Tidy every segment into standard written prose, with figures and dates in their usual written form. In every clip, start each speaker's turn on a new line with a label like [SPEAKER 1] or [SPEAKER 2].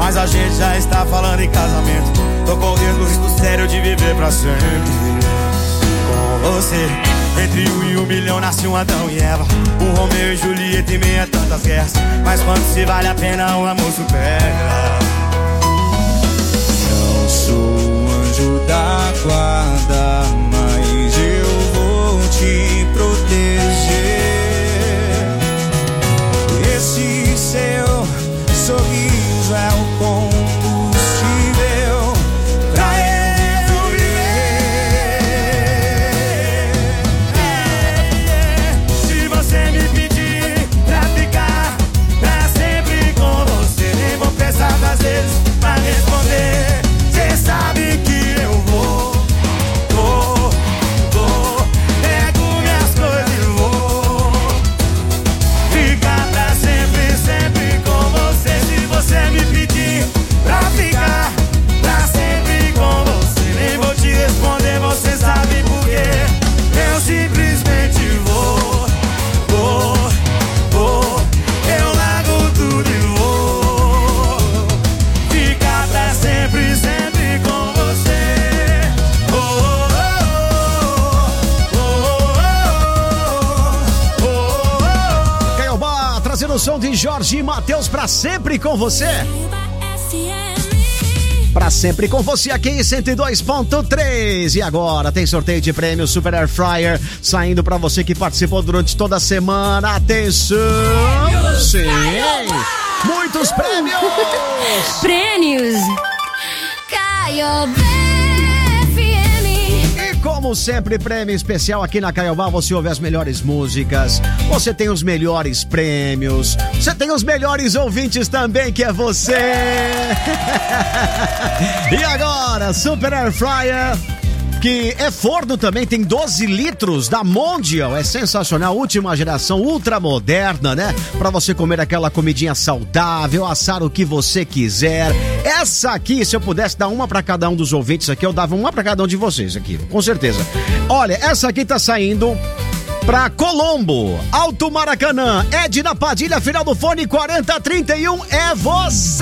[SPEAKER 1] mas a gente já está falando em casamento. Tô correndo o risco sério de viver pra sempre com você. Entre 1 e 1 milhão nasce um Adão e Eva, um Romeu e Julieta em meio a tantas guerras. Mas quando se vale a pena o amor supera.
[SPEAKER 2] Não sou um anjo da guarda, mas eu vou te proteger. Esse seu sorriso é o combustível pra eu viver.
[SPEAKER 1] Se você me pedir pra ficar pra sempre com você, nem vou pensar 2 vezes pra responder. Cê sabe que eu vou. Pego minhas coisas e vou ficar pra sempre, sempre com você. Se você me pedir pra ficar pra sempre com você, nem vou te responder, você sabe por quê. Eu simplesmente vou. Eu largo tudo e vou ficar pra sempre, sempre com você.
[SPEAKER 3] Caiobá trazendo o som de Jorge e Matheus pra sempre com você. Pra sempre com você aqui em 102.3. E agora tem sorteio de prêmio Super Air Fryer saindo pra você que participou durante toda a semana. Atenção! Sim! Muitos prêmios!
[SPEAKER 4] Prêmios! Caiobá FM.
[SPEAKER 3] E como sempre, prêmio especial aqui na Caiobá. Você ouve as melhores músicas, você tem os melhores prêmios, você tem os melhores ouvintes também, que é você. E agora, Super Air Fryer, que é forno também, tem 12 litros da Mondial, é sensacional, última geração, ultra moderna, né? Pra você comer aquela comidinha saudável, assar o que você quiser. Essa aqui, se eu pudesse dar uma pra cada um dos ouvintes aqui, eu dava uma pra cada um de vocês aqui, com certeza. Olha, essa aqui tá saindo pra Colombo, Alto Maracanã, Edna Padilha, final do fone 4031, é você!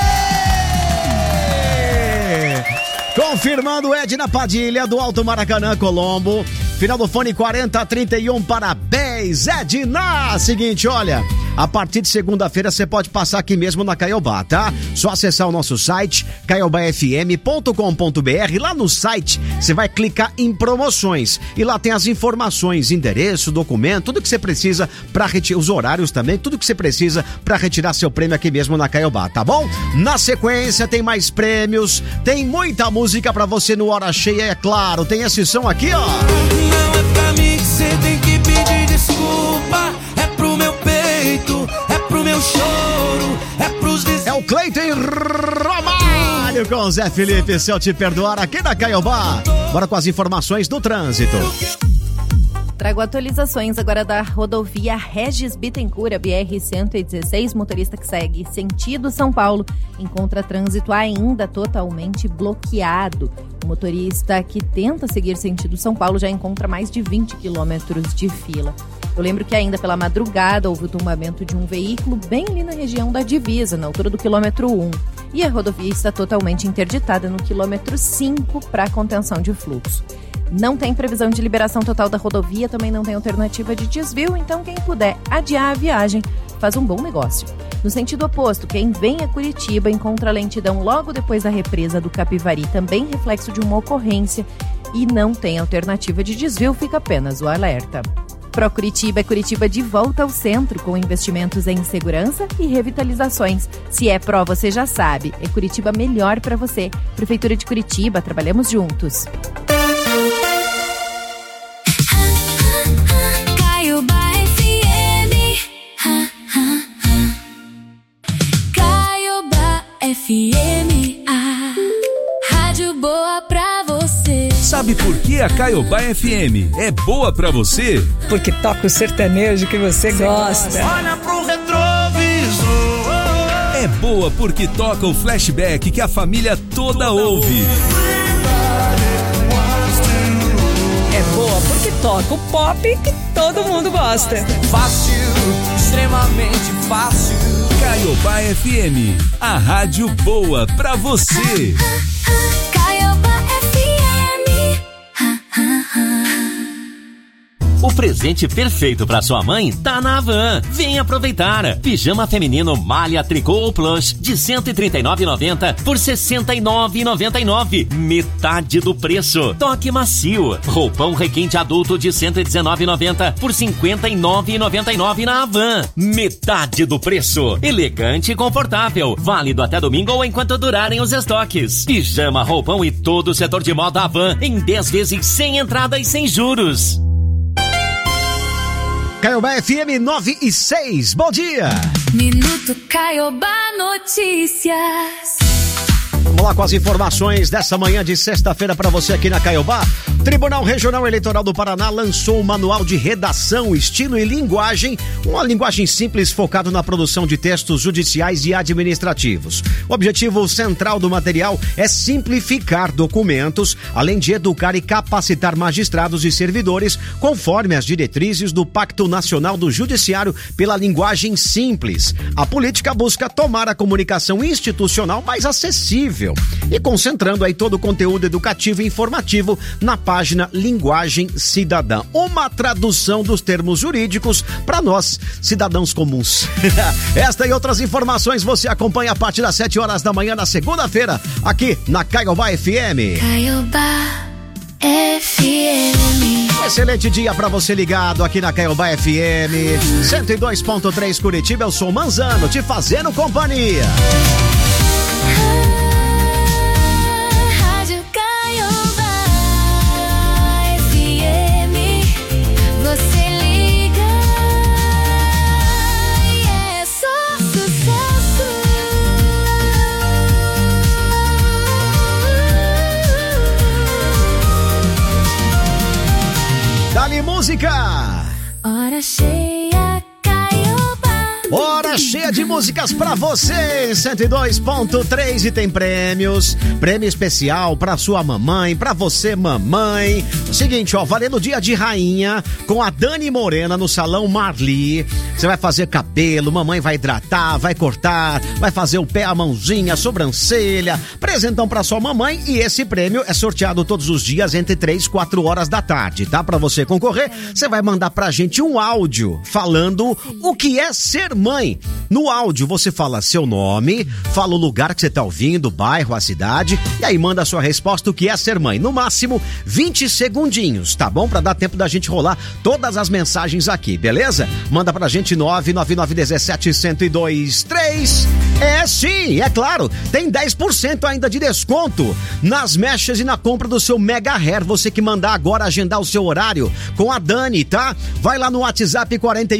[SPEAKER 3] Confirmando, Edna Padilha, do Alto Maracanã, Colombo. Final do fone 4031, parabéns, Edna! Seguinte, olha, a partir de segunda-feira você pode passar aqui mesmo na Caiobá, tá? Só acessar o nosso site, caiobafm.com.br. Lá no site, você vai clicar em promoções. E lá tem as informações, endereço, documento, tudo que você precisa pra retirar, os horários também, tudo que você precisa pra retirar seu prêmio aqui mesmo na Caiobá, tá bom? Na sequência, tem mais prêmios, tem muita música pra você no Hora Cheia, é claro. Tem esse som aqui, ó.
[SPEAKER 2] Não é pra mim que você tem que pedir desculpa. É pro meu peito, é pro meu choro, é pros
[SPEAKER 3] É o Cleiton Ramalho com o Zé Felipe, se eu te perdoar, aqui na Caiobá. Bora com as informações do trânsito.
[SPEAKER 5] Trago atualizações agora da rodovia Regis Bittencourt, a BR-116, motorista que segue sentido São Paulo, encontra trânsito ainda totalmente bloqueado. O motorista que tenta seguir sentido São Paulo já encontra mais de 20 quilômetros de fila. Eu lembro que ainda pela madrugada houve o tombamento de um veículo bem ali na região da divisa, na altura do quilômetro 1. E a rodovia está totalmente interditada no quilômetro 5 para contenção de fluxo. Não tem previsão de liberação total da rodovia, também não tem alternativa de desvio, então quem puder adiar a viagem faz um bom negócio. No sentido oposto, quem vem a Curitiba encontra lentidão logo depois da represa do Capivari, também reflexo de uma ocorrência, e não tem alternativa de desvio, fica apenas o alerta. Pro Curitiba é Curitiba de volta ao centro, com investimentos em segurança e revitalizações. Se é pró, você já sabe, é Curitiba melhor para você. Prefeitura de Curitiba, trabalhamos juntos.
[SPEAKER 4] Caiobá FM. Caiobá FM. Rádio boa pra você.
[SPEAKER 6] Sabe por que a Caiobá FM é boa pra você?
[SPEAKER 7] Porque toca o sertanejo que você gosta.
[SPEAKER 1] Olha pro retrovisor.
[SPEAKER 6] É boa porque toca o flashback que a família toda ouve.
[SPEAKER 7] É boa porque toca o pop que todo todo mundo gosta.
[SPEAKER 2] Fácil, extremamente fácil.
[SPEAKER 6] Caiobá FM, a rádio boa pra você.
[SPEAKER 4] Caiobá FM.
[SPEAKER 8] O presente perfeito para sua mãe tá na Havan. Vem aproveitar. Pijama feminino malha tricô ou plush de R$ 139,90 por R$ 69,99. Metade do preço. Toque macio. Roupão requinte adulto de R$ 119,90 por R$ 59,99 na Havan. Metade do preço. Elegante e confortável. Válido até domingo ou enquanto durarem os estoques. Pijama, roupão e todo o setor de moda Havan em 10 vezes sem entrada e sem juros.
[SPEAKER 3] Caiobá FM 9 e 6, bom dia!
[SPEAKER 4] Minuto Caiobá Notícias.
[SPEAKER 3] Vamos lá com as informações dessa manhã de sexta-feira para você aqui na Caiobá. Tribunal Regional Eleitoral do Paraná lançou um manual de redação, estilo e linguagem, uma linguagem simples focado na produção de textos judiciais e administrativos. O objetivo central do material é simplificar documentos, além de educar e capacitar magistrados e servidores, conforme as diretrizes do Pacto Nacional do Judiciário pela linguagem simples. A política busca tornar a comunicação institucional mais acessível e concentrando aí todo o conteúdo educativo e informativo na página Linguagem Cidadã. Uma tradução dos termos jurídicos para nós, cidadãos comuns. Esta e outras informações você acompanha a partir das 7 horas da manhã na segunda-feira, aqui na Caiobá FM.
[SPEAKER 4] Caiobá FM.
[SPEAKER 3] Excelente dia para você ligado aqui na Caiobá FM 102.3 Curitiba. Eu sou Manzano, te fazendo companhia.
[SPEAKER 4] Rádio Caiobá FM. Você liga e é só sucesso.
[SPEAKER 3] Dá-lhe música!
[SPEAKER 4] Hora cheia, Caiobá.
[SPEAKER 3] Hora cheia de músicas pra você, 102.3 e tem prêmios. Prêmio especial pra sua mamãe, pra você mamãe. O seguinte, ó, valendo dia de rainha com a Dani Morena no Salão Marli. Você vai fazer cabelo, mamãe vai hidratar, vai cortar, vai fazer o pé, a mãozinha, a sobrancelha. Presentão pra sua mamãe e esse prêmio é sorteado todos os dias entre 3 e 4 horas da tarde, tá? Pra você concorrer, você vai mandar pra gente um áudio falando o que é ser mãe. No áudio você fala seu nome, fala o lugar que você tá ouvindo, o bairro, a cidade, e aí manda a sua resposta, o que é ser mãe. No máximo 20 segundinhos, tá bom? Pra dar tempo da gente rolar todas as mensagens aqui, beleza? Manda pra gente 99917-1023. É sim, é claro, tem 10% ainda de desconto nas mechas e na compra do seu Mega Hair. Você que mandar agora agendar o seu horário com a Dani, tá? Vai lá no WhatsApp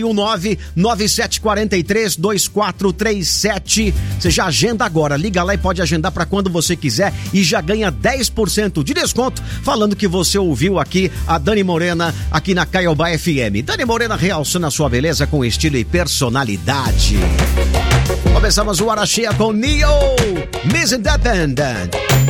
[SPEAKER 3] 419-9743-2437. Você já agenda agora, liga lá e pode agendar pra quando você quiser e já ganha 10% de desconto falando que você ouviu aqui a Dani Morena aqui na Caiobá FM. Dani Morena realçando a sua beleza com estilo e personalidade. Começamos o Hora Cheia com Neo, Miss Independent.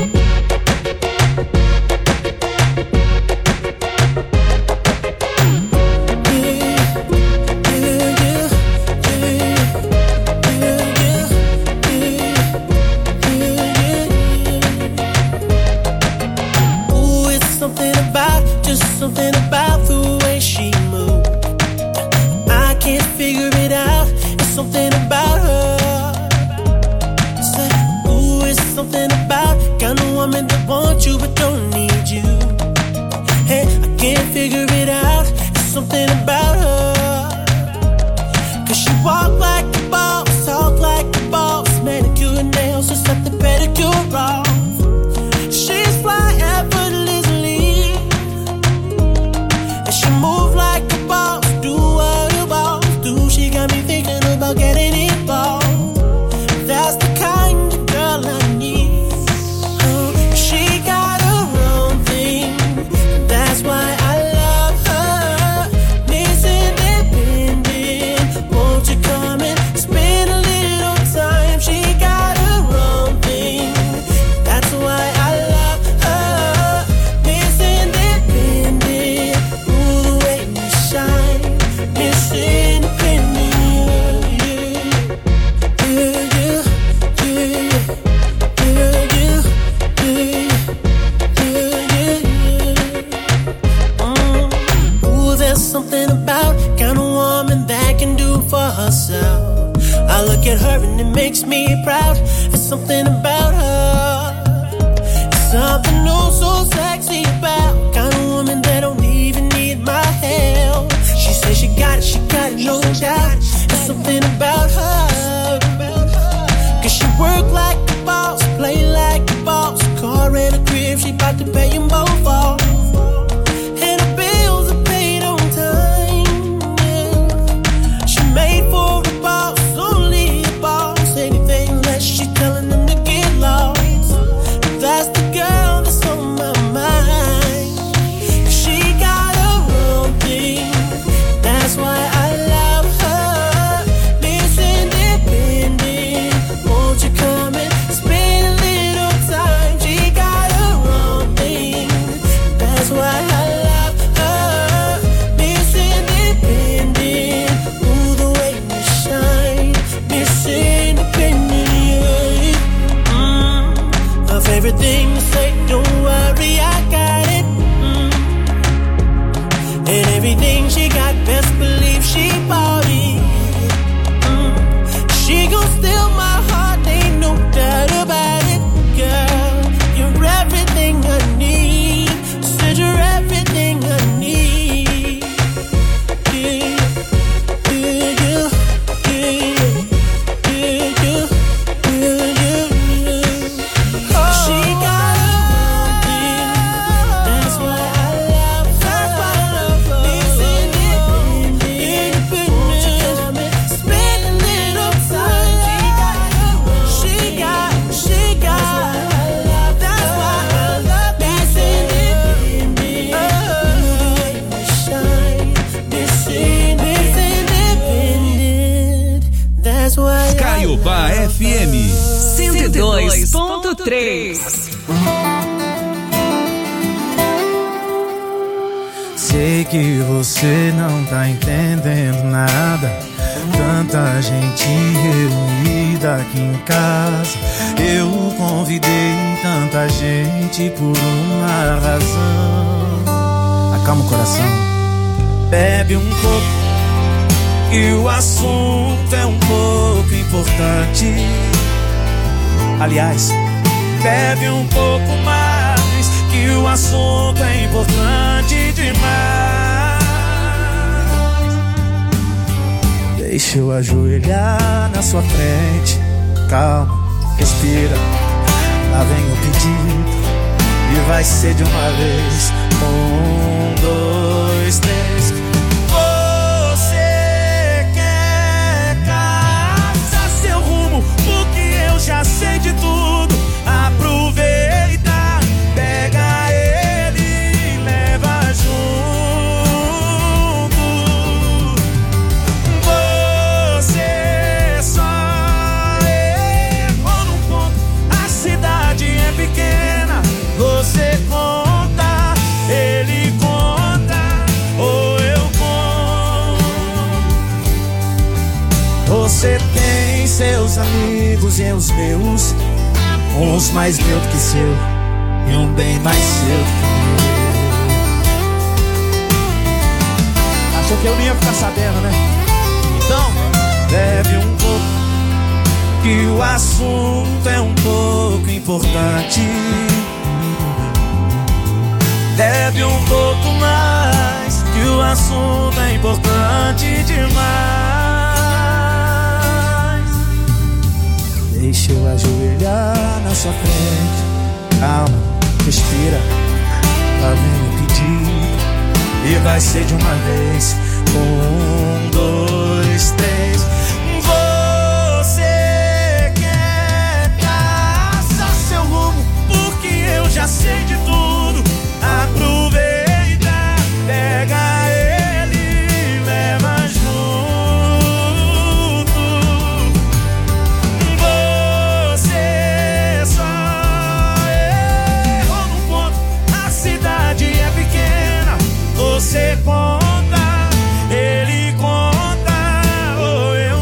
[SPEAKER 2] Something about the way she moved, I can't figure it out. It's something about her. Say, ooh, it's something about kind of woman that wants you but don't need you. Hey, I can't figure it out. It's something about her. 'Cause she walk like a boss, talk like a boss, manicure and nails, just let the pedicure off. She's fly effortlessly. She move like a boss, do what a boss do. She got me thinking about getting involved. That's the kind of girl I need. She got her own thing. That's why I love her. Miss Independent, won't you come can do for herself. I look at her and it makes me proud. There's something about her. It's something oh so sexy about. Kind of woman that don't even need my help. She says she got it, no doubt. There's something about her. Cause she work like a boss, play like a boss. Car and a crib, she bout to pay them both off. And her bills are paid on time, yeah. She made for a boss, only a boss. Anything less, she telling them to get lost. That's the girl that's on my mind. She got her own thing, that's why I love her. Miss Independent, won't you come and spend a little time? She got her own thing, that's why I love her. Miss Independent, ooh, the way you shine. Miss Independent, yeah. Her favorite thing to say, don't worry, I got it. And everything she got, best believe she bought it. She gon' steal my heart, ain't no doubt about it. Girl, you're everything I need. Said you're everything I need. Yeah, yeah, yeah, yeah, yeah, yeah, yeah. She got her own thing, that's why I love her. Miss Independent, won't you come and spend a little time? She got, that's why I love Miss Independent. Shine, Miss Independent, that's why I
[SPEAKER 6] Caiobá FM
[SPEAKER 7] 102.3.
[SPEAKER 1] Sei que você não tá entendendo nada. Tanta gente reunida aqui em casa. Eu convidei tanta gente por uma razão. Acalma o coração. Bebe um pouco, e o assunto é um pouco importante. Aliás, bebe um pouco mais, que o assunto é importante demais. Deixa eu ajoelhar na sua frente. Calma, respira. Lá vem o pedido, e vai ser de uma vez. 1, 2, 3. Você quer caçar seu rumo, porque eu já sei de tudo. Aproveita, pega ele e leva junto. Você só errou num ponto. A cidade é pequena. Você conta, ele conta, ou eu conto. Você tem seus amigos e os meus. Uns mais meu do que seu, e um bem mais seu do que meu. Achou que eu não ia ficar sabendo, né? Então, bebe um pouco, que o assunto é um pouco importante. Bebe um pouco mais, que o assunto é importante demais. Deixa eu ajoelhar na sua frente. Calma, respira. Lá vem o pedido, e vai ser de uma vez. 1, 2, 3. Você quer caçar seu rumo, porque eu já sei de tudo. Aproveita, pega ele e leva junto. Você só errou num ponto. A cidade é pequena. Você conta, ele conta, ou eu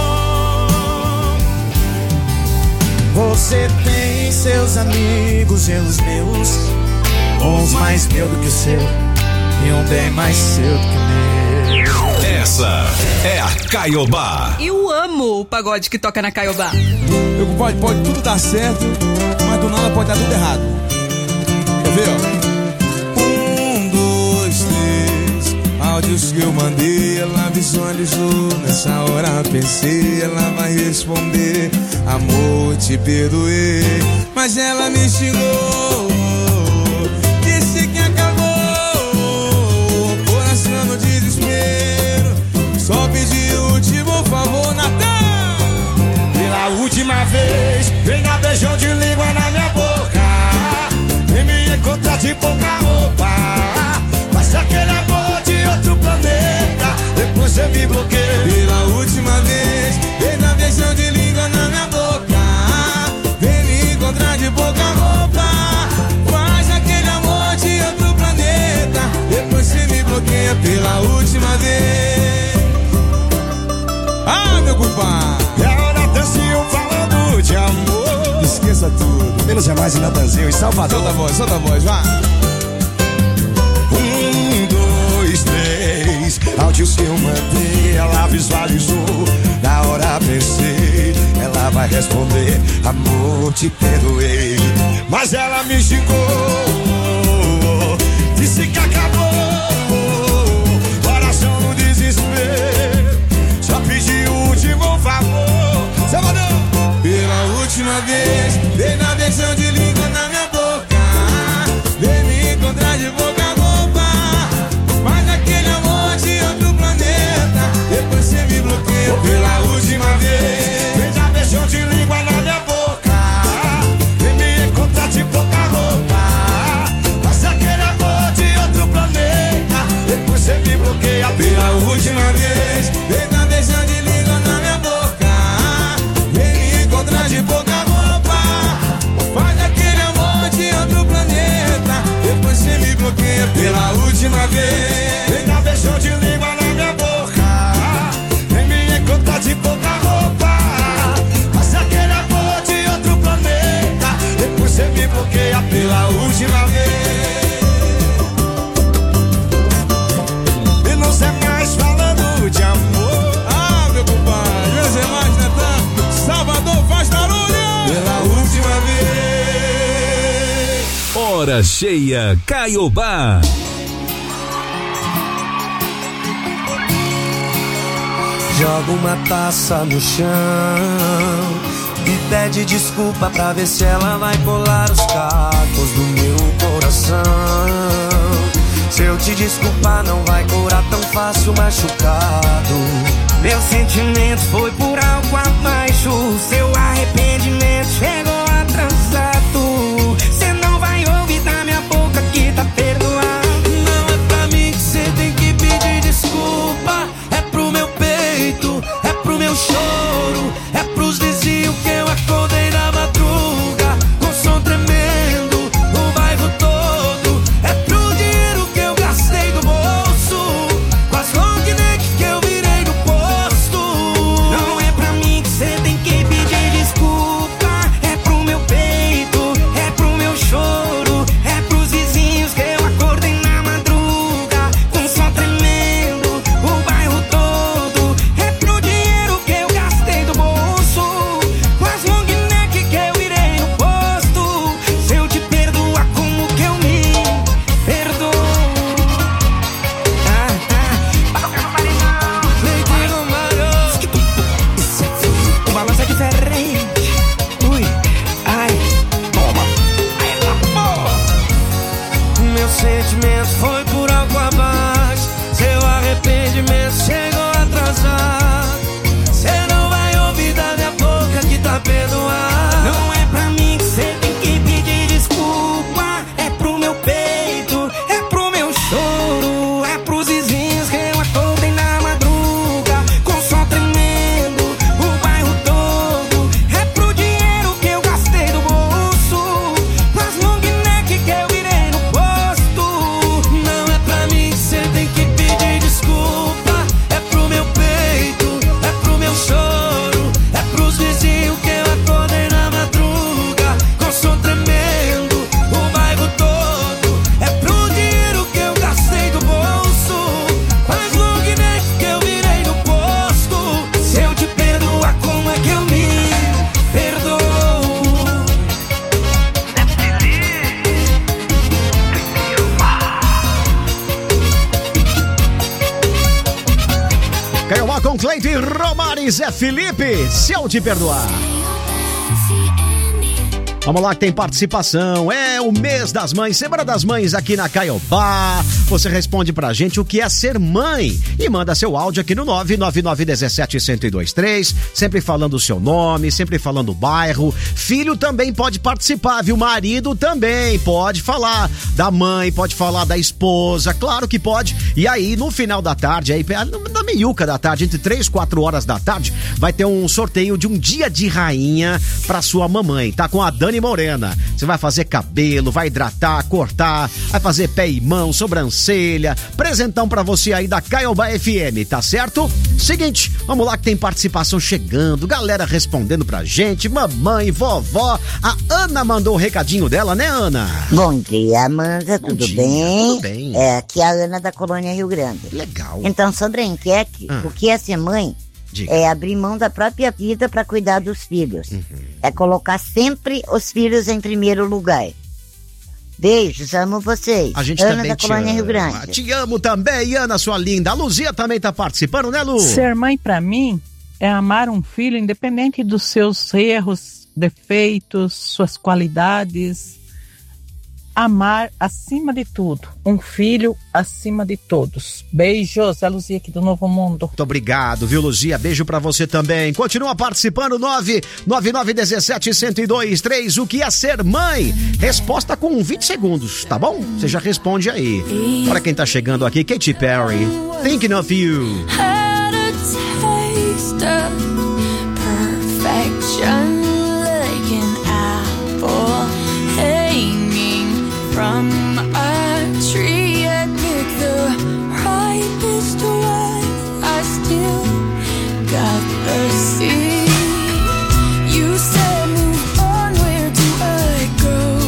[SPEAKER 1] conto. Você tem seus amigos e os meus. Uns mais meu do que o seu, e um bem mais seu do que o meu.
[SPEAKER 6] Essa é a Caiobá.
[SPEAKER 7] Eu amo o pagode que toca na Caiobá.
[SPEAKER 9] Pode tudo dar certo, mas do nada pode dar tudo errado. Quer ver, ó? 1, 2, 3. Áudios que eu mandei, ela visualizou. Nessa hora pensei, ela vai responder: amor, te perdoei. Mas ela me xingou, disse que acabou. Coração no desespero, só pedi o último favor, Natan.
[SPEAKER 1] Pela última vez, vem dar beijão de língua na minha boca. Vem me encontrar de pouca roupa. Mas aquele amor de outro planeta, depois você me bloqueia.
[SPEAKER 9] Pela última vez, vem dar beijão de língua na minha boca. Vem me encontrar de pouca roupa. Faz aquele amor de outro planeta, depois você me bloqueia. Pela última vez. Ah, meu compadre,
[SPEAKER 1] Natanzinho falando de amor.
[SPEAKER 9] esqueça tudo.
[SPEAKER 1] Menos é mais em Natanzinho, em Salvador.
[SPEAKER 9] Solta a voz, vá.
[SPEAKER 1] 1, 2, 3. Áudios que eu mandei, ela visualizou. Na hora pensei, ela vai responder: amor, te perdoei. Mas ela me xingou, disse que acabou. Coração no desespero, só pedi o último favor. Salvador!
[SPEAKER 9] Pela última vez, vem na beijão de língua na minha boca. Vem me encontrar de boca roupa. Faz aquele amor de outro planeta, depois você me bloqueia. Pela última vez,
[SPEAKER 1] vem dar beijão de língua na minha boca. Vem me encontrar de pouca roupa. Faz aquele amor de outro planeta, depois você me bloqueia.
[SPEAKER 9] pela última vez, vem dar beijão de língua na minha boca. Vem me encontrar de pouca roupa. Faz aquele amor de outro planeta, depois você me bloqueia. Pela última vez,
[SPEAKER 1] vem dar beijão de língua na minha boca. Vem me encontrar de pouca roupa. Faz aquele amor de outro planeta, depois você me bloqueia.
[SPEAKER 9] pela última vez.
[SPEAKER 1] E não sei mais falando de amor.
[SPEAKER 9] Ah, meu compadre, menos é mais, Natan. Salvador faz barulho. Pela última vez.
[SPEAKER 6] Hora cheia Caiobá.
[SPEAKER 2] Joga uma taça no chão e pede desculpa pra ver se ela vai colar os cacos do meu coração. Se eu te desculpar não vai curar tão fácil machucado. Meu sentimento foi por algo abaixo. Seu arrependimento chegou atrasado. Cê não vai ouvir da minha boca que tá perdoado. Não é pra mim que cê tem que pedir desculpa. É pro meu peito, é pro meu choro, é pros vizinhos que eu acordei na madruga com som tremendo, o bairro todo. É pro dinheiro que eu gastei do bolso, com as long neck que eu virei no posto. Não é pra mim que cê tem que pedir desculpa.
[SPEAKER 3] Felipe Romares, Zé Felipe, se eu te perdoar. Vamos lá que tem participação, é o mês das mães, Semana das Mães aqui na Caiobá. Você responde pra gente o que é ser mãe e manda seu áudio aqui no 99917-1023, sempre falando o seu nome, sempre falando o bairro. Filho também pode participar, viu? Marido também pode falar da mãe, pode falar da esposa, claro que pode. E aí no final da tarde, aí na meiuca da tarde, entre 3 e 4 horas da tarde, vai ter um sorteio de um dia de rainha pra sua mamãe, tá? Com a Dani Morena. Você vai fazer cabelo, vai hidratar, cortar, vai fazer pé e mão, sobrancelha, presentão pra você aí da Caiobá FM, tá certo? Seguinte, vamos lá que tem participação chegando, galera respondendo pra gente, mamãe, vovó. A Ana mandou o recadinho dela, né, Ana?
[SPEAKER 10] Bom dia, Amanda, tudo bem?
[SPEAKER 3] Tudo bem.
[SPEAKER 10] Aqui é a Ana da Colônia Rio Grande.
[SPEAKER 3] Legal.
[SPEAKER 10] Então, sobre a enquete, o que é ser mãe?
[SPEAKER 3] Diga.
[SPEAKER 10] É abrir mão da própria vida para cuidar dos filhos. É colocar sempre os filhos em primeiro lugar. Beijos, amo vocês.
[SPEAKER 3] A gente
[SPEAKER 10] Ana
[SPEAKER 3] também
[SPEAKER 10] da Colônia Rio Grande.
[SPEAKER 3] Te amo também, Ana, sua linda. A Luzia também tá participando, né, Lu?
[SPEAKER 11] Ser mãe, pra mim, é amar um filho independente dos seus erros, defeitos, suas qualidades. Amar acima de tudo. Um filho acima de todos. Beijos, é a Luzia aqui do Novo Mundo.
[SPEAKER 3] Muito obrigado, viu, Luzia? Beijo pra você também. Continua participando, 99917-1023. O que é ser mãe? Resposta com 20 segundos, tá bom? Você já responde aí. Para quem tá chegando aqui, Katy Perry, Thinking of You.
[SPEAKER 4] Had a taste of perfection, like an apple hanging from a tree. I picked the ripest one, I still got the seed. You said move on, where do I go?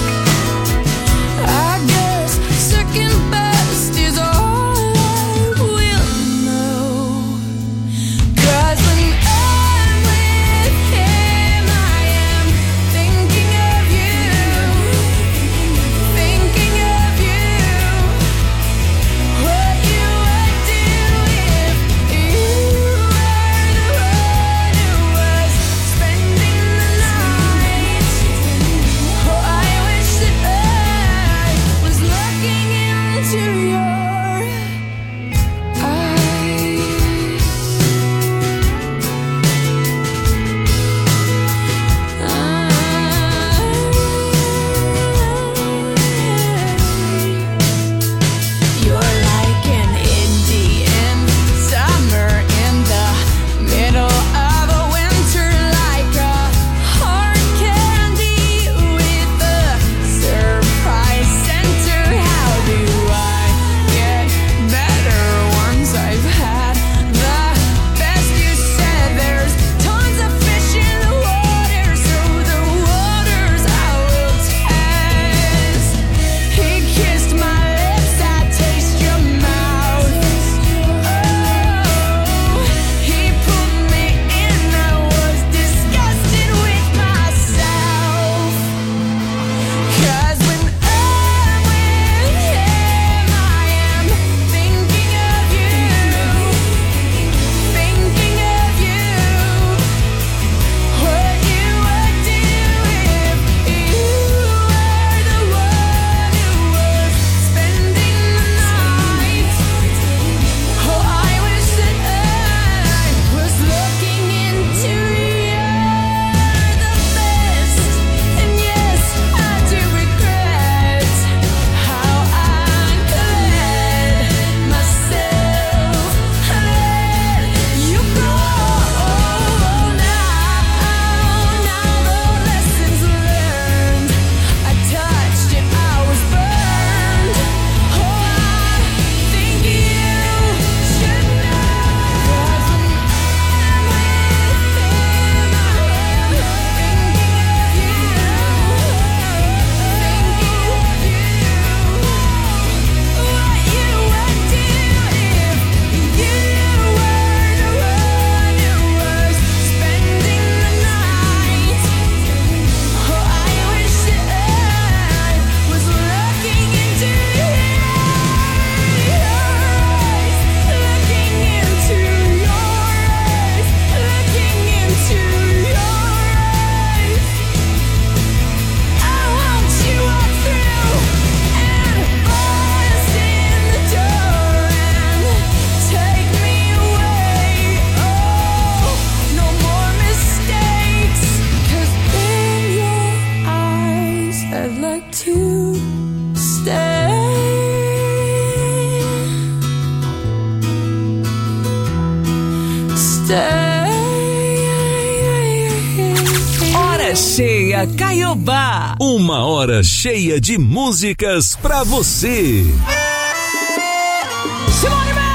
[SPEAKER 4] I guess second best is all I
[SPEAKER 7] Hora cheia, Caiobá.
[SPEAKER 6] Uma hora cheia de músicas pra você.
[SPEAKER 7] Simone Mendes.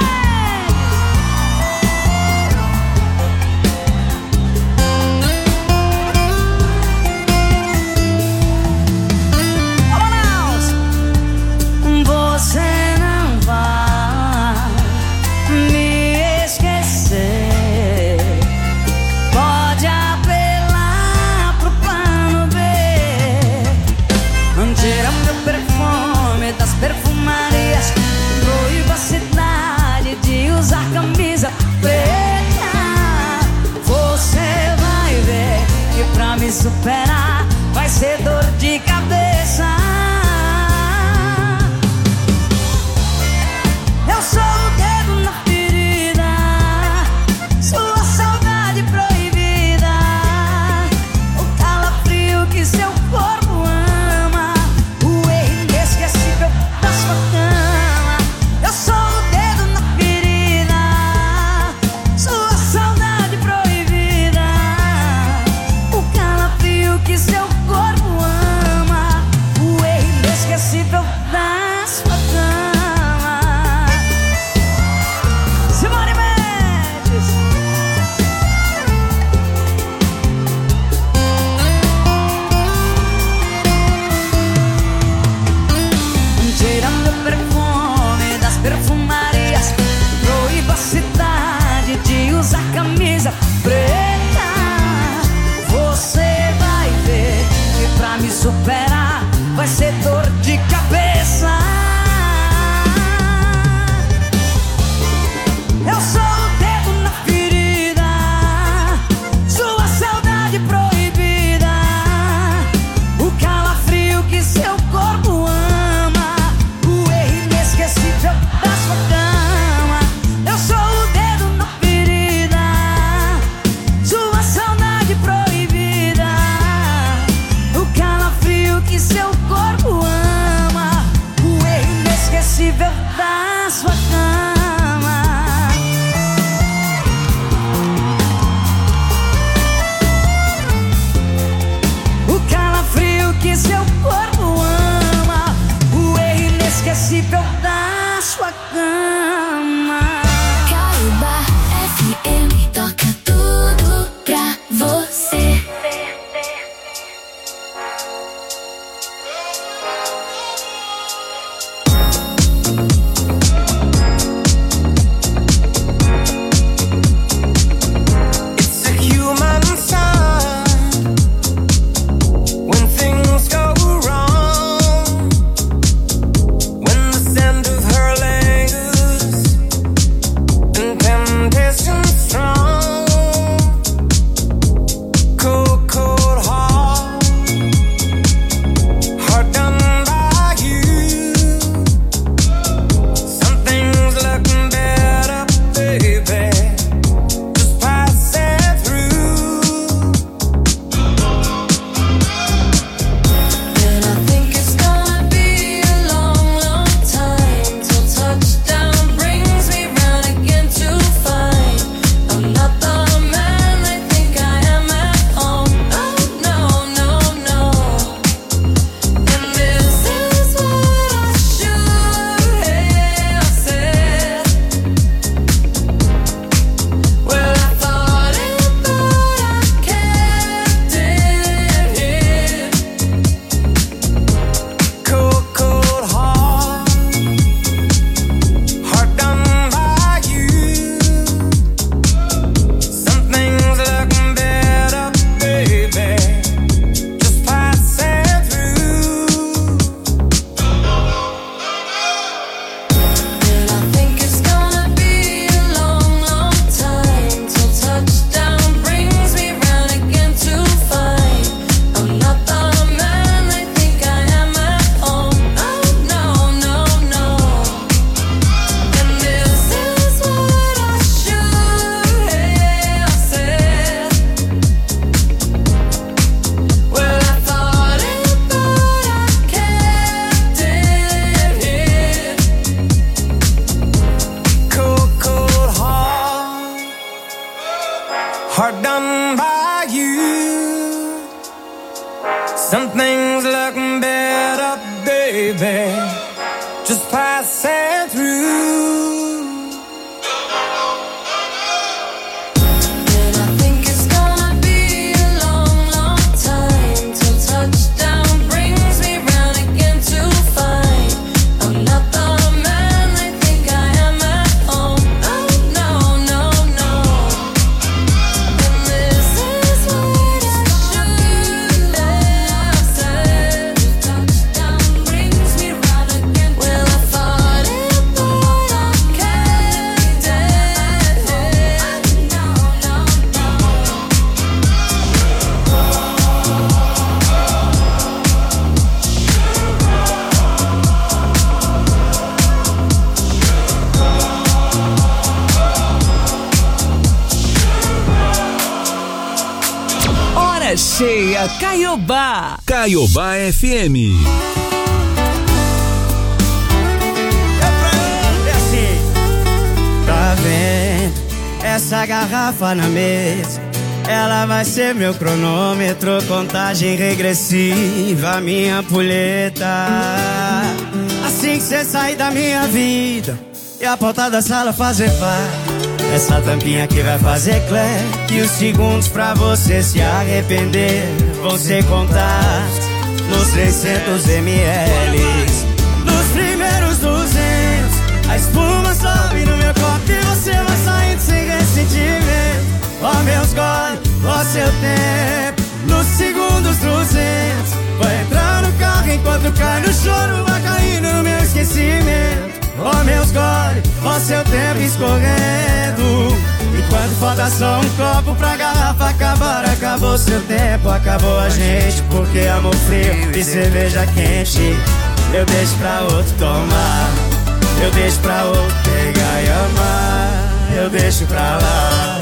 [SPEAKER 1] Você não vai me esquecer. Pode apelar pro plano B. Tira meu perfume das perfumarias. Proíba a cidade de usar camisa preta. Você vai ver que pra me superar vai ser dor de cabeça. Eu sou o dedo na ferida, sua saudade proibida, o calafrio que seu corpo ama, o erro inesquecível da sua cama. Eu sou o dedo na ferida, sua saudade proibida, o calafrio que seu corpo ama, o erro inesquecível da sua cama. Simone Mendes. Tira meu perfume das perfumarias. Proíba a cidade de usar camisa preta. Você vai ver que pra me superar vai ser dor de cabeça. Eu sou o dedo na ferida, sua saudade proibida, o calafrio que seu corpo ama, o erro inesquecível da sua cama. Eu sou o dedo na ferida, sua saudade proibida, o calafrio que seu corpo ama, o erro inesquecível da sua cama. O calafrio que seu corpo ama, o erro inesquecível da sua cama.
[SPEAKER 4] Caiobá FM toca tudo pra você.
[SPEAKER 1] It's a human sign when things go wrong, when the scent of her lingers and temptation strong. Cold, cold heart, heart done by you. Something's looking better, baby. Just pass it through.
[SPEAKER 4] And I think it's gonna be a long, long time till touchdown brings me round again to find
[SPEAKER 1] hard done by you. Some things look better, baby, just passing through.
[SPEAKER 7] Cheia Caiobá.
[SPEAKER 6] Caiobá FM.
[SPEAKER 1] Tá vendo essa garrafa na mesa? Ela vai ser meu cronômetro, contagem regressiva, minha ampulheta. Assim que cê sair da minha vida e a porta da sala fazer parte, essa tampinha que vai fazer clack. E os segundos pra você se arrepender vão ser contados nos 600 ml. Nos primeiros 200, a espuma sobe no meu copo e você vai saindo sem ressentimento. Ó meus goles, ó seu tempo. Nos segundos 200, vai entrar no carro enquanto cai no choro, vai caindo no meu esquecimento. Ó meus goles, ó seu tempo escorrendo. Enquanto falta só um copo pra garrafa acabar, acabou seu tempo, acabou a gente. Porque amor frio e cerveja quente eu deixo pra outro tomar, eu deixo pra outro pegar e amar, eu deixo pra lá.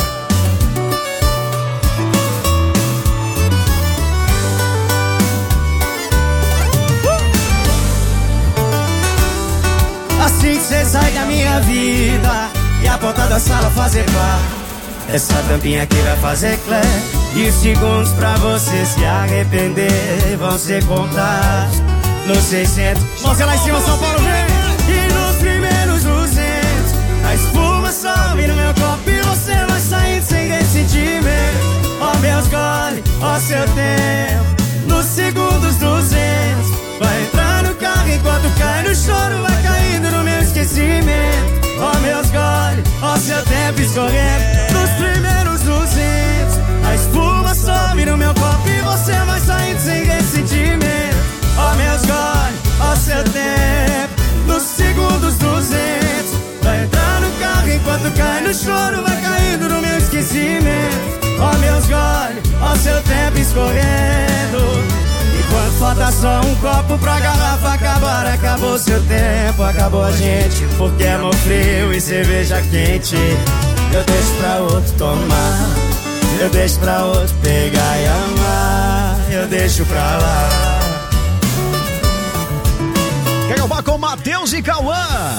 [SPEAKER 1] Assim que cê sai da minha vida e a porta da sala fazer parte, essa tampinha aqui vai fazer clack. E os segundos pra você se arrepender vão ser contados nos 600. Mãozinha lá em cima, São Paulo, vem! E nos primeiros 200, a espuma sobe no meu copo e você vai saindo sem ressentimento. Ó meus goles, ó seu tempo. Nos segundos 200, vai entrar no carro enquanto cai no choro, vai caindo no meu esquecimento. Ó meus goles, ó seu tempo escorrendo. Nos primeiros 200, a espuma sobe no meu copo e você vai saindo sem ressentimento. Ó meus goles, ó seu tempo. Nos segundos 200, vai entrar no carro enquanto cai no choro, vai caindo no meu esquecimento. Ó meus goles, ó seu tempo escorrendo. Enquanto falta só um copo pra garrafa acabar, acabou seu tempo, acabou a gente. Porque amor frio e cerveja quente eu deixo pra outro tomar, eu deixo pra outro pegar e amar, eu deixo pra lá.
[SPEAKER 3] Caiobá com Matheus e Cauã.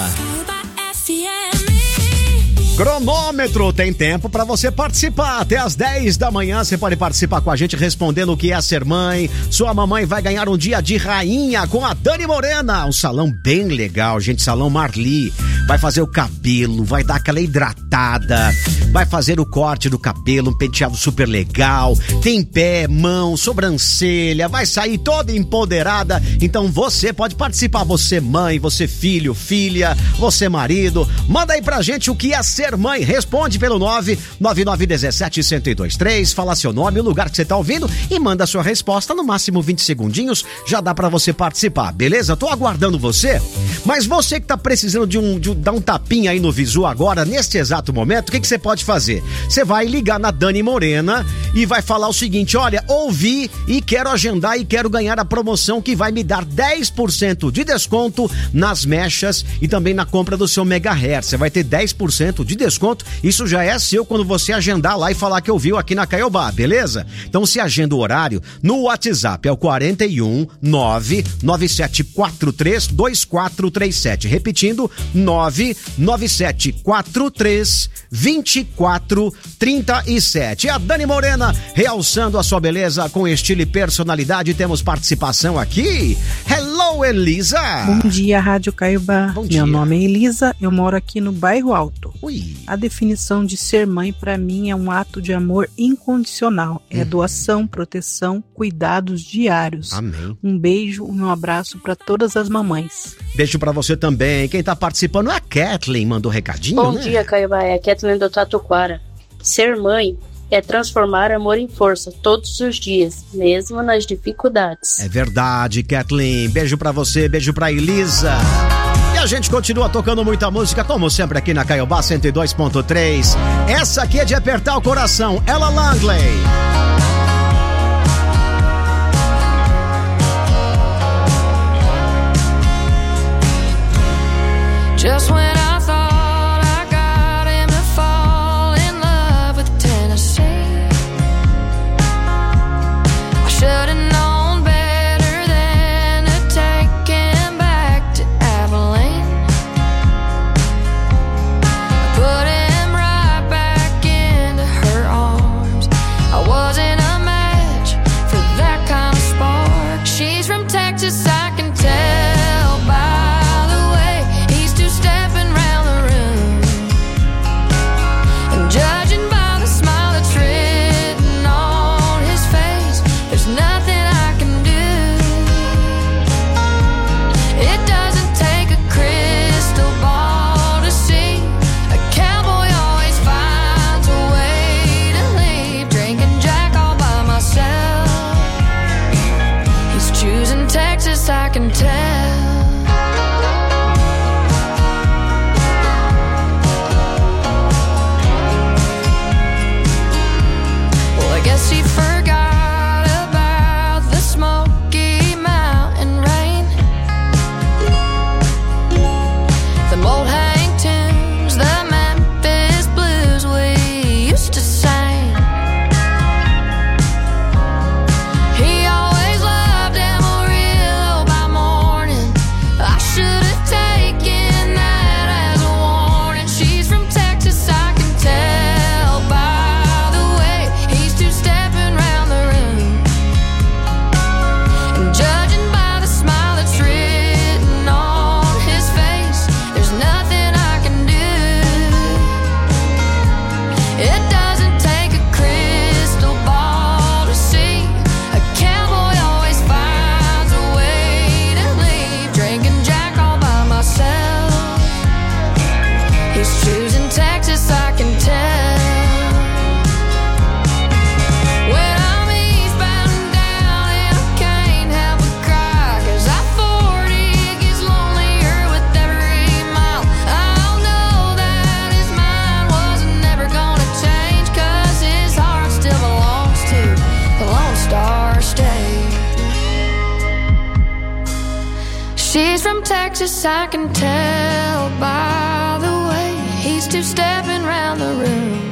[SPEAKER 3] Cronômetro, tem tempo pra você participar. Até às 10 da manhã você pode participar com a gente respondendo o que é ser mãe. Sua mamãe vai ganhar um dia de rainha com a Dani Morena. Um salão bem legal, gente, salão Marli. Vai fazer o cabelo, vai dar aquela hidratada, vai fazer o corte do cabelo, um penteado super legal. Tem pé, mão, sobrancelha, vai sair toda empoderada. Então você pode participar, você mãe, você filho, filha, você marido. Manda aí pra gente o que é ser mãe, responde pelo 99917-1023, fala seu nome, o lugar que você tá ouvindo e manda a sua resposta, no máximo 20 segundinhos, já dá pra você participar, beleza? Tô aguardando você, mas você que tá precisando de dar um tapinha aí no visu agora, neste exato momento, o que você pode fazer? Você vai ligar na Dani Morena e vai falar o seguinte: olha, ouvi e quero agendar e quero ganhar a promoção que vai me dar 10% de desconto nas mechas e também na compra do seu megahertz. Você vai ter 10% de desconto, isso já é seu quando você agendar lá e falar que ouviu aqui na Caiobá, beleza? Então se agenda o horário no WhatsApp, é o 41 99743 2437, repetindo 99743 2437. A Dani Morena realçando a sua beleza com estilo e personalidade. Temos participação aqui. Hello, Elisa.
[SPEAKER 12] Bom dia, Rádio Caiobá.
[SPEAKER 3] Bom dia.
[SPEAKER 12] Meu nome é Elisa, eu moro aqui no Bairro Alto.
[SPEAKER 3] Ui.
[SPEAKER 12] A definição de ser mãe para mim é um ato de amor incondicional. É doação, proteção, cuidados diários.
[SPEAKER 3] Amém.
[SPEAKER 12] Um beijo, um abraço para todas as mamães.
[SPEAKER 3] Beijo pra você também. Quem tá participando é a Kathleen, mandou recadinho,
[SPEAKER 13] Bom
[SPEAKER 3] né?
[SPEAKER 13] dia, Caiobá. É a Kathleen do Tatuquara. Ser mãe é transformar amor em força todos os dias, mesmo nas dificuldades.
[SPEAKER 3] É verdade, Kathleen. Beijo pra você, beijo pra Elisa. E a gente continua tocando muita música, como sempre aqui na Caiobá 102.3. Essa aqui é de apertar o coração, Ella Langley.
[SPEAKER 4] Just when I thought I got him to fall in love with Tennessee, I should have known better than to take him back to Abilene. I put him right back into her arms. I wasn't a match for that kind of spark. She's from Texas, I can tell by the way he's two-stepping round the room. And judging by the smile that's written on his face, there's nothing I can do. It doesn't take a crystal ball to see a cowboy always finds a way to leave. Drinking Jack all by myself. He's choosing Texas, I can tell. Well, I guess he forgot about the Smoky Mountain rain. The old hang tunes, the Memphis blues we used to sing. He always loved Amarillo by morning. I should have taken that as a warning. She's from Texas, I can tell by the way he's two-stepping round the room. And judging by the smile that's written on his face, there's nothing I can do. It doesn't take a crystal ball to see a cowboy always finds a way to leave. Drinking Jack all by myself. He's choosing Texas, I can tell. When I'm eastbound and down and I can't help but cry, 'cause I-40 gets lonelier with every mile. I'll know that his mind wasn't never gonna change, 'cause his heart still belongs to the Lone Star State. She's from Texas, I can tell by the way he's two-stepping round the room.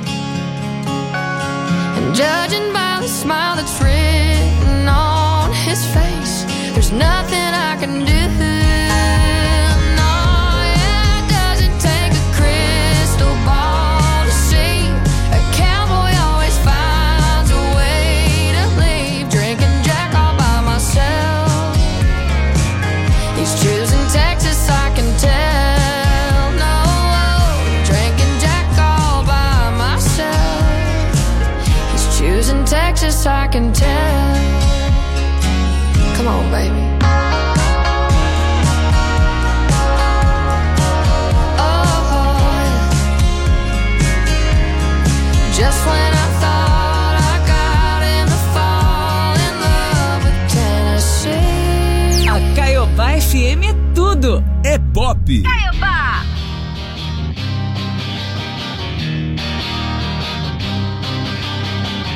[SPEAKER 4] And judging by the smile that's written on his face, there's nothing I can do. No, yeah, it doesn't take a crystal ball to see a cowboy always finds a way to leave. Drinking Jack all by myself. He's choosing Texas, I can tell. No, drinking Jack all by myself. He's choosing Texas, I can tell. Come on, baby. Oh, yeah. Just when I thought I got him to fall in love with Tennessee.
[SPEAKER 7] A Caiobá FM é tudo.
[SPEAKER 6] É pop.
[SPEAKER 7] Caiobá.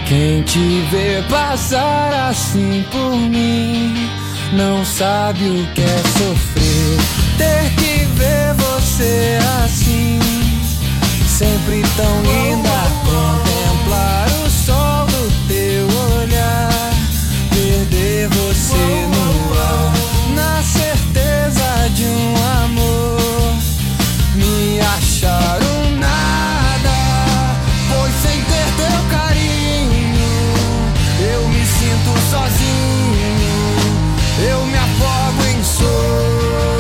[SPEAKER 14] Quem te vê passar assim por mim não sabe o que é sofrer. Ter que ver você assim, sempre tão linda. Contemplar o sol do teu olhar, perder você no ar, na certeza de um amor, me achar um nada, pois sem ter teu carinho eu me sinto sozinho, eu me afogo em solidão.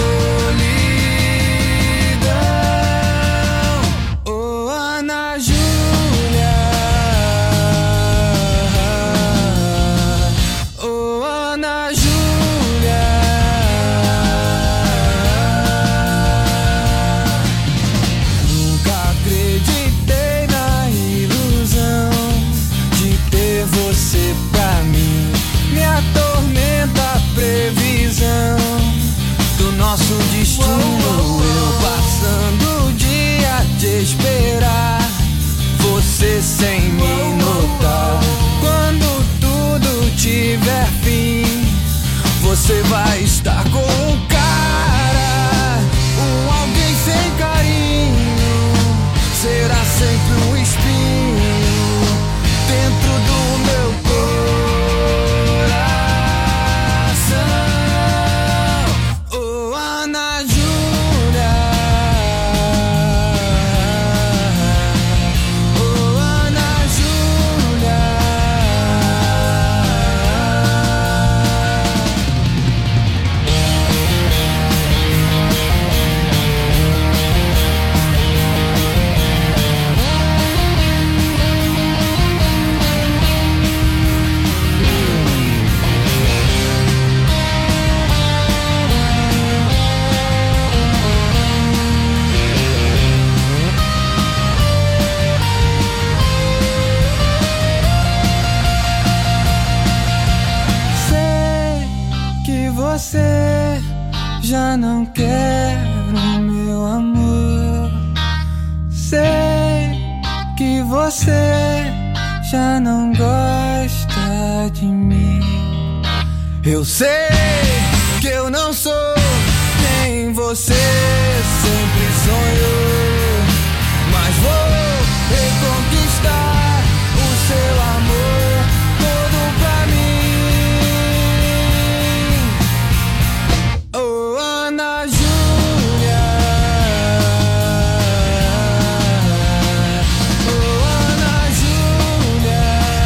[SPEAKER 14] Oh, Ana Júlia, oh, Ana Júlia, nunca acreditei na ilusão de ter você pra mim. Me atormenta a previsão do nosso destino. Eu passando o dia a te esperar, você sem me notar. Quando tudo tiver fim, você vai estar com um cara, um alguém sem carinho. Será sempre um espinho dentro do meu coração. Oh, Ana Júlia, oh, Ana Júlia. Sei que você já não quer o meu amor. Sei que você já não gosta de mim. Eu sei que eu não sou quem você sempre sonhou, mas vou reconquistar o seu amor todo pra mim. Oh, Ana Júlia, oh, Ana Júlia,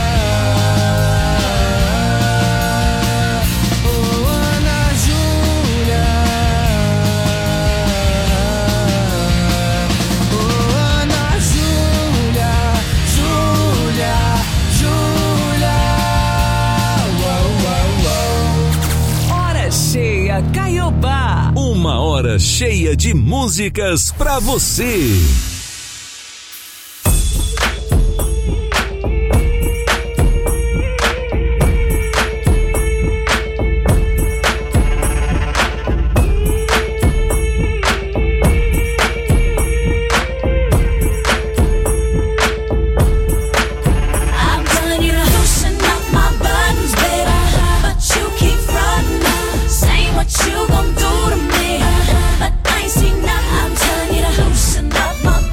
[SPEAKER 14] oh, Ana Júlia, oh, Ana Júlia, Júlia, Júlia. Uau, uau, uau.
[SPEAKER 6] Hora cheia Caiobá. Uma hora cheia de músicas pra você.
[SPEAKER 15] I'm telling you to loosen up my buttons, baby, but you keep frontin', saying what you gon' do to me, but I ain't seen nothing. I'm telling you to loosen up my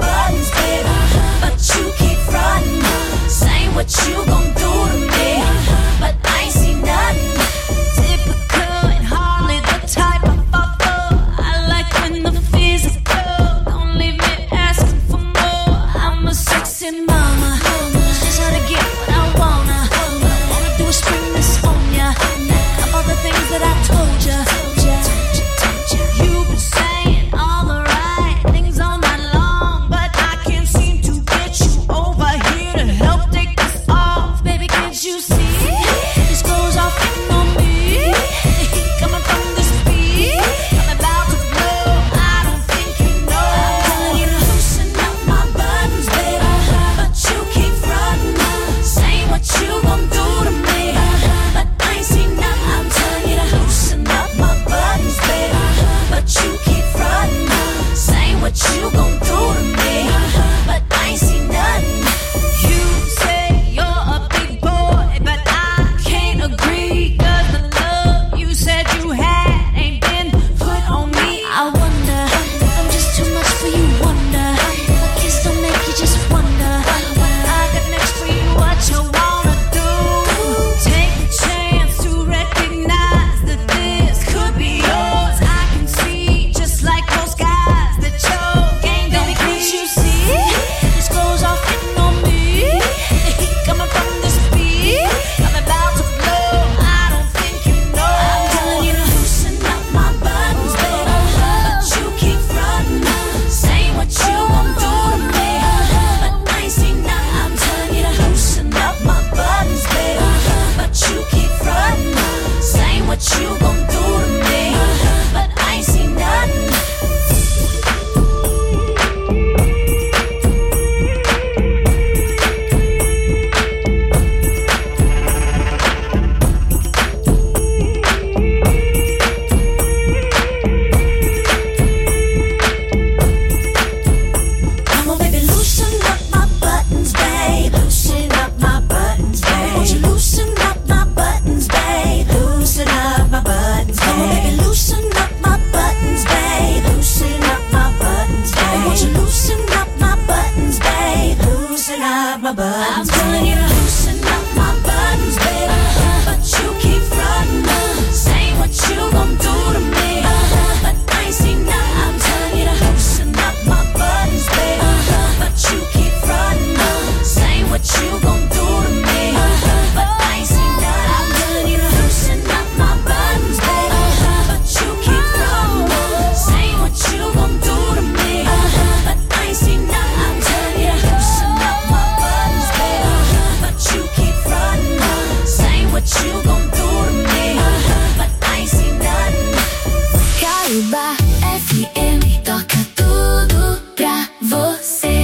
[SPEAKER 15] up my buttons. I'm telling you to loosen up my buttons, baby. But you keep frontin', saying what you gon' do to me. But I ain't seen nothing. I'm telling you to loosen up my buttons, baby. But you keep frontin', saying what you gon' do to me. But I ain't seen nothing. I'm telling you to loosen up my buttons, baby. But you keep frontin', saying what you gon' do to me. But I ain't seen nothing. I'm telling you to loosen up my buttons, baby. But you keep frontin', saying what you gon' do to me. But I ain't seen nothing. Caiobá FM toca tudo pra você.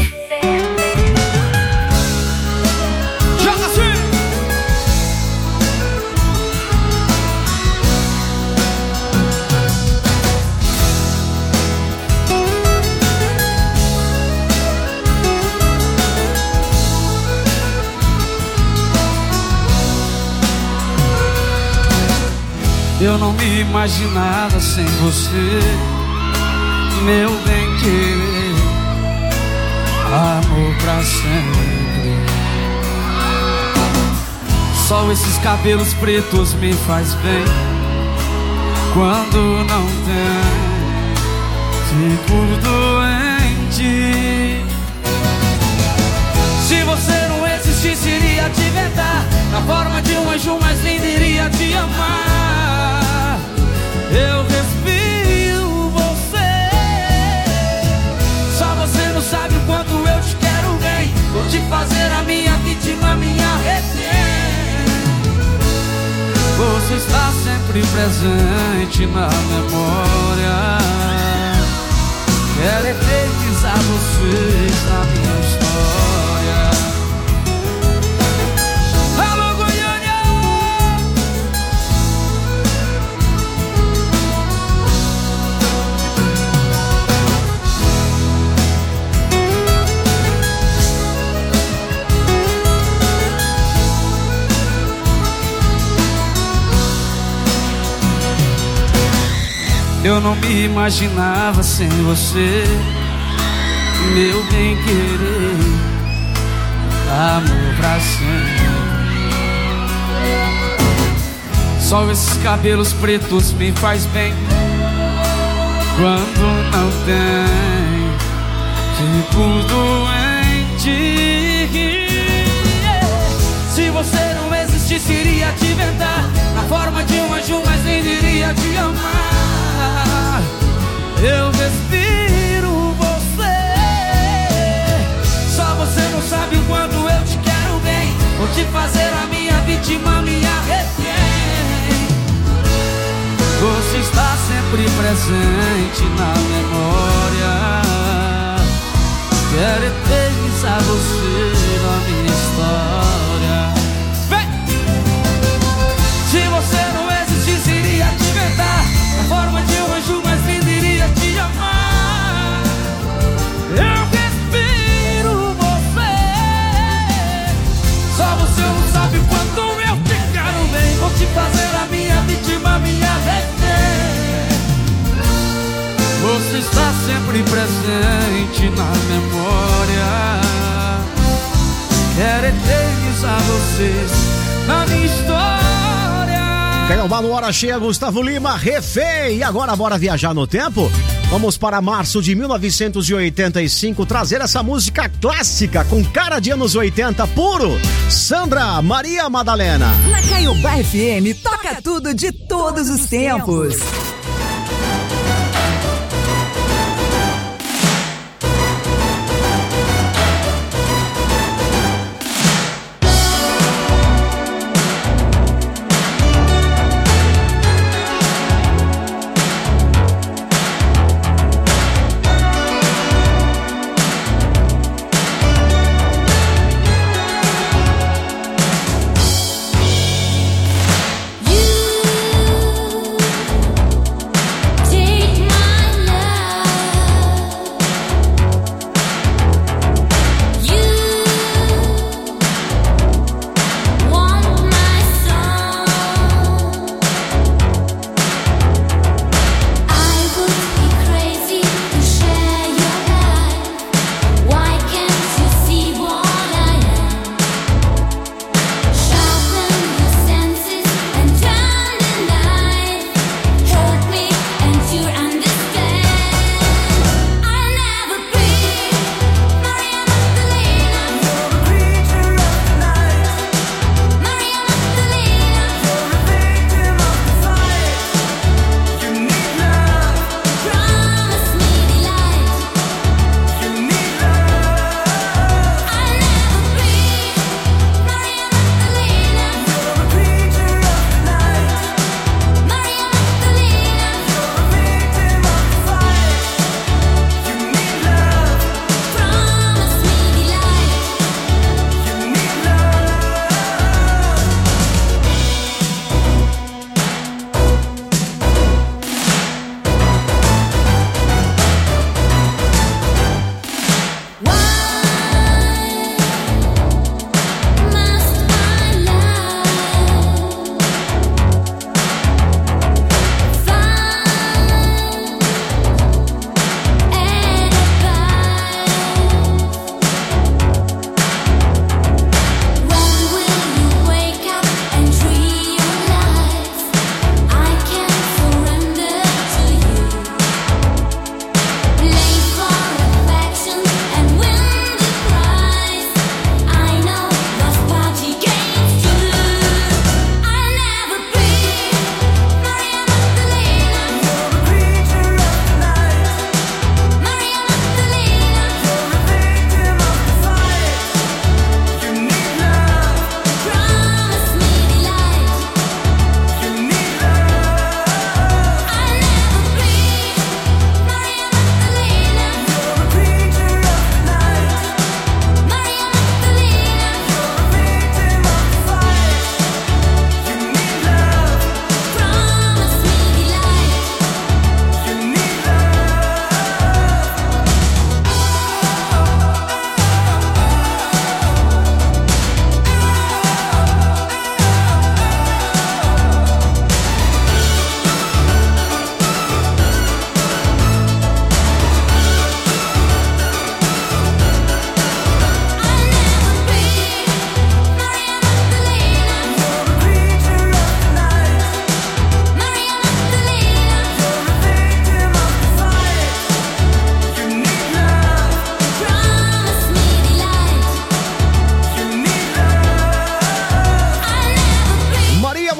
[SPEAKER 1] Joga assim!
[SPEAKER 16] Eu não me imaginava sem você, meu bem querer, amor pra sempre. Só esses cabelos pretos me faz bem. Quando não tem, fico doente. Se você não existisse, iria te inventar na forma de um anjo mais lindo, iria te amar. Eu respiro você. Só você não sabe o quanto eu te quero bem. Vou te fazer a minha vítima, minha refém. Você está sempre presente na memória. Quero eternizar vocês na minha história. Alô, Goiânia! Eu não me imaginava sem você, meu bem querer, amor pra sempre. Só esses cabelos pretos me faz bem. Quando não tem, fico doente. Se você não existisse, iria te inventar na forma de um anjo mais lindo, iria te amar. Eu respiro você. Só você não sabe o quanto eu te quero bem. Vou te fazer a minha vítima, minha refém. Você está sempre presente na memória. Quero eternizar você na minha história. Vem! Se você não existisse, iria te inventar na forma de um anjo mais lindo, iria te amar. Eu respiro você. Só você não sabe quanto eu te quero bem. Vou te fazer a minha vítima, minha refém. Você está sempre presente na memória. Quero eternizar vocês na minha história.
[SPEAKER 3] Caiobá no Hora Cheia, Gustavo Lima, refém. E agora bora viajar no tempo? Vamos para março de 1985, trazer essa música clássica com cara de anos 80 puro. Sandra Maria Madalena.
[SPEAKER 17] Na Caiobá FM, toca tudo de todos os tempos.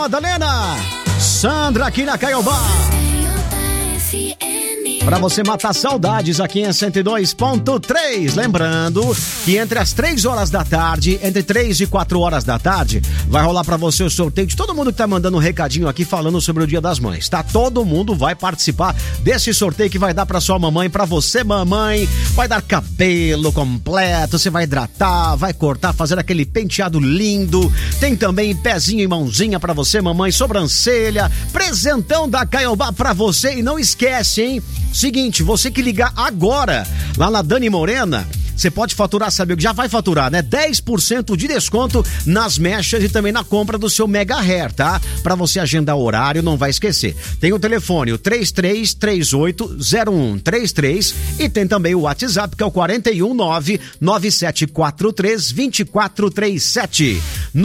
[SPEAKER 3] Madalena. Sandra aqui na Caiobá. Pra você matar saudades aqui em 102.3. Lembrando que entre as 3 horas da tarde, entre 3 e 4 horas da tarde, vai rolar pra você o sorteio de todo mundo que tá mandando um recadinho aqui falando sobre o Dia das Mães, tá? Todo mundo vai participar desse sorteio que vai dar pra sua mamãe, pra você, mamãe. Vai dar cabelo completo, você vai hidratar, vai cortar, fazer aquele penteado lindo. Tem também pezinho e mãozinha pra você, mamãe, sobrancelha, presentão da Caiobá pra você. E não esquece, hein? Seguinte, você que ligar agora lá na Dani Morena, você pode faturar, sabe o que já vai faturar, né? 10% de desconto nas mechas e também na compra do seu Mega Hair, tá? Pra você agendar horário, não vai esquecer. Tem o telefone, o 33380133 e tem também o WhatsApp, que é o 41997432437.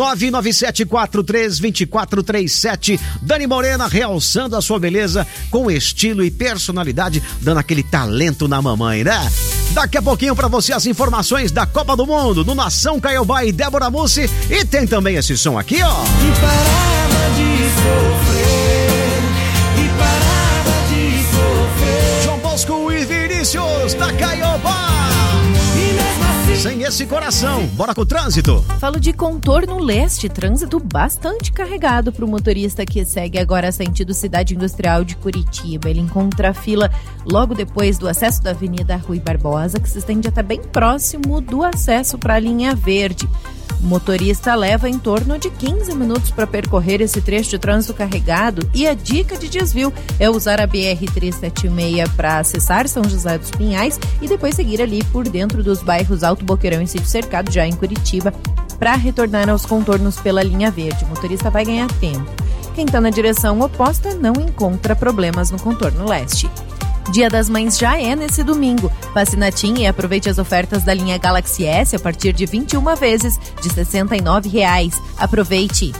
[SPEAKER 3] 997432437. Dani Morena realçando a sua beleza com estilo e personalidade, dando aquele talento na mamãe, né? Daqui a pouquinho pra você as informações da Copa do Mundo no Nação Caiobá e Débora Mussi. E tem também esse som aqui, ó.
[SPEAKER 14] E parava de sofrer, e parava de sofrer.
[SPEAKER 3] João Bosco e Vinícius da Caiobá.
[SPEAKER 14] E mesmo assim...
[SPEAKER 3] Sem esse coração, bora com o trânsito.
[SPEAKER 5] Falo de Contorno Leste, trânsito bastante carregado para o motorista que segue agora sentido Cidade Industrial de Curitiba. Ele encontra a fila logo depois do acesso da Avenida Rui Barbosa, que se estende até bem próximo do acesso para a linha verde. O motorista leva em torno de 15 minutos para percorrer esse trecho de trânsito carregado e a dica de desvio é usar a BR-376 para acessar São José dos Pinhais e depois seguir ali por dentro dos bairros Alto Boqueirão e Sítio Cercado, já em Curitiba, para retornar aos contornos pela linha verde. O motorista vai ganhar tempo. Quem está na direção oposta não encontra problemas no contorno leste. Dia das Mães já é nesse domingo. Passe na TIM e aproveite as ofertas da linha Galaxy S a partir de 21 vezes de R$ 69,00. Aproveite!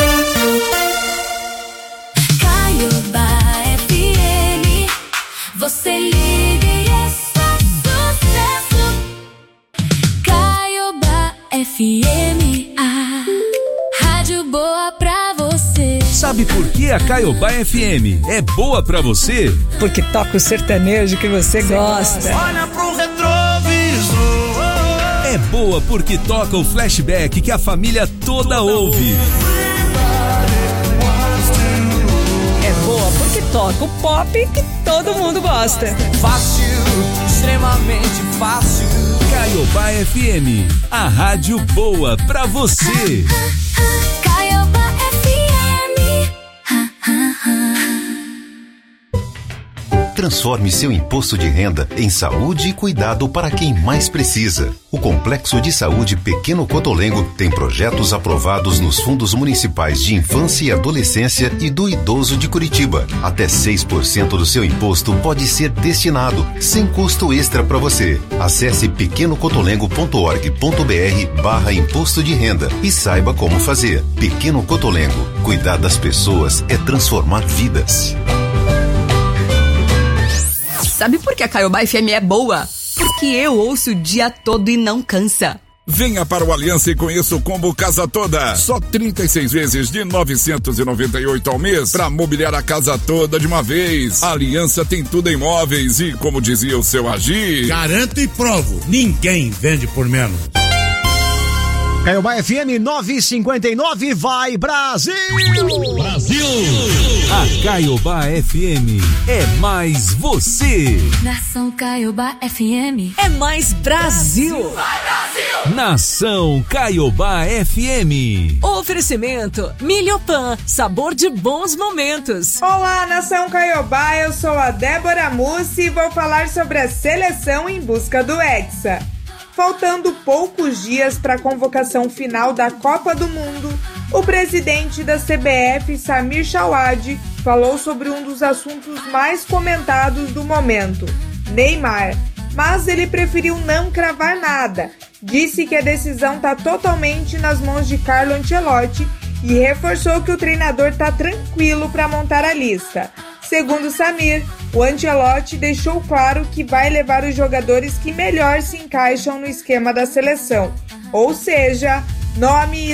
[SPEAKER 15] Caiobá FM, você liga e é só sucesso. Caiobá FM, a rádio boa pra você.
[SPEAKER 6] Sabe por que a Caiobá FM é boa pra você?
[SPEAKER 17] Porque toca o sertanejo que você gosta.
[SPEAKER 14] Olha pro retrovisor.
[SPEAKER 6] É boa porque toca o flashback que a família toda ouve.
[SPEAKER 17] É boa porque toca o pop que todo mundo gosta.
[SPEAKER 16] Fácil, extremamente fácil.
[SPEAKER 6] Caiobá FM, a rádio boa pra você.
[SPEAKER 15] Caiobá FM.
[SPEAKER 18] Transforme seu imposto de renda em saúde e cuidado para quem mais precisa. O Complexo de Saúde Pequeno Cotolengo tem projetos aprovados nos fundos municipais de infância e adolescência e do idoso de Curitiba. Até 6% do seu imposto pode ser destinado, sem custo extra para você. Acesse pequenocotolengo.org.br/imposto de renda e saiba como fazer. Pequeno Cotolengo. Cuidar das pessoas é transformar vidas.
[SPEAKER 19] Sabe por que a Caiobá FM é boa? Porque eu ouço o dia todo e não cansa.
[SPEAKER 20] Venha para o Aliança e conheça o combo Casa Toda. Só 36 vezes de R$ 998 ao mês para mobiliar a casa toda de uma vez. A Aliança tem tudo em móveis e, como dizia o seu Agir,
[SPEAKER 21] garanto e provo, ninguém vende por menos.
[SPEAKER 3] Caiobá FM 959, vai Brasil!
[SPEAKER 6] Brasil! A Caiobá FM é mais você.
[SPEAKER 15] Nação Caiobá FM.
[SPEAKER 17] É mais Brasil.
[SPEAKER 15] Vai Brasil!
[SPEAKER 6] Nação Caiobá FM.
[SPEAKER 17] Oferecimento Milhopan, sabor de bons momentos.
[SPEAKER 22] Olá, Nação Caiobá, eu sou a Débora Mussi e vou falar sobre a seleção em busca do Hexa. Faltando poucos dias para a convocação final da Copa do Mundo, o presidente da CBF, Samir Chawad, falou sobre um dos assuntos mais comentados do momento, Neymar, mas ele preferiu não cravar nada. Disse que a decisão está totalmente nas mãos de Carlo Ancelotti e reforçou que o treinador está tranquilo para montar a lista. Segundo Samir, o Ancelotti deixou claro que vai levar os jogadores que melhor se encaixam no esquema da seleção, ou seja, nome e